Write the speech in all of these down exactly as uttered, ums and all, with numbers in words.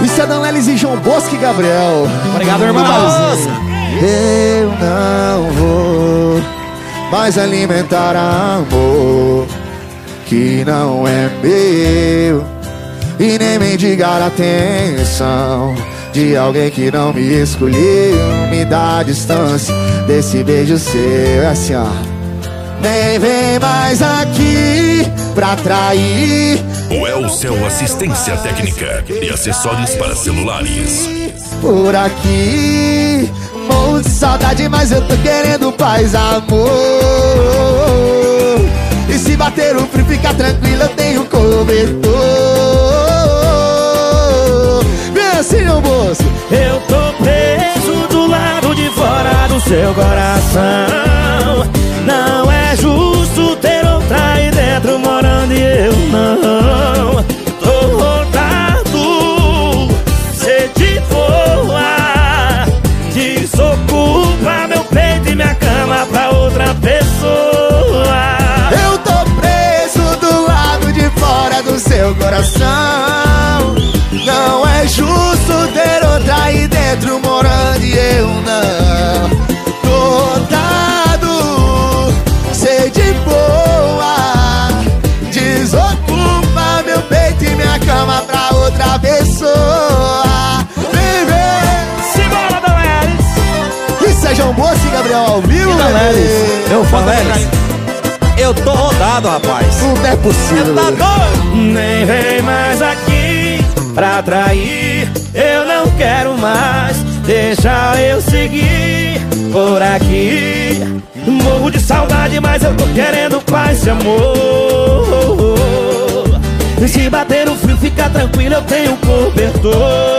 Isso é Dona Elis e João Bosco e Gabriel. Obrigado, irmão. Eu não vou mais alimentar amor que não é meu, e nem mendigar atenção de alguém que não me escolheu. Me dá a distância desse beijo seu. É assim, ó. Nem vem mais aqui pra trair. O Elcel Assistência Técnica e acessórios para celulares. Por aqui, morro de saudade, mas eu tô querendo paz, amor. E se bater o frio, fica tranquilo, eu tenho cobertor. Vem assim, João Bosco. Eu tô preso do lado de fora do seu coração. Não é justo ter outra aí dentro morando e eu não. Tô rodado, cê de boa, desocupa meu peito e minha cama pra outra pessoa. Eu tô preso do lado de fora do seu coração. Não é justo ter outra aí dentro morando e eu não. Tô rodado, cê de boa, desocupa meu peito e minha cama pra outra pessoa. Vem, vem. Simbora, Dona Elis. Isso é João Bosco e Gabriel ao vivo, Dona bebê. Elis, eu falo, Elis, eu tô rodado, rapaz. Não é possível, Tá bebê. doido? Nem vem mais aqui pra trair. Eu não quero mais, deixa eu seguir por aqui. Morro de saudade, mas eu tô querendo paz e amor. E se bater no frio, fica tranquilo, eu tenho cobertor.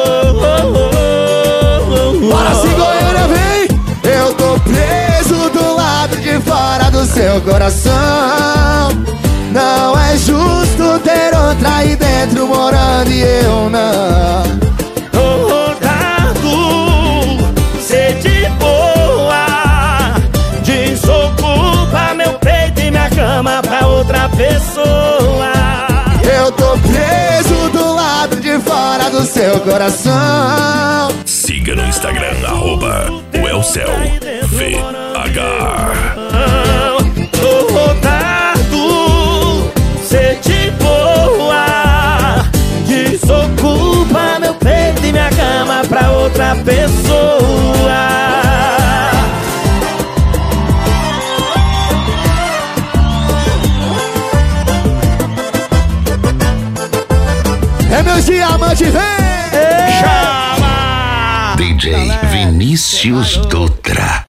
Bora, se Goiânia, vem! Eu tô preso do lado de fora do seu coração. Não é justo ter outra aí dentro morando e eu não. Tô rodado, cê de boa, desocupa meu peito e minha cama pra outra pessoa. Eu tô preso do lado de fora do seu coração. Siga no Instagram, arroba o Elcel V H. Tô rodado, cê de boa, desocupa meu peito e minha cama pra outra pessoa. É meus diamantes, vem! Chama! D J Vinícius Dutra.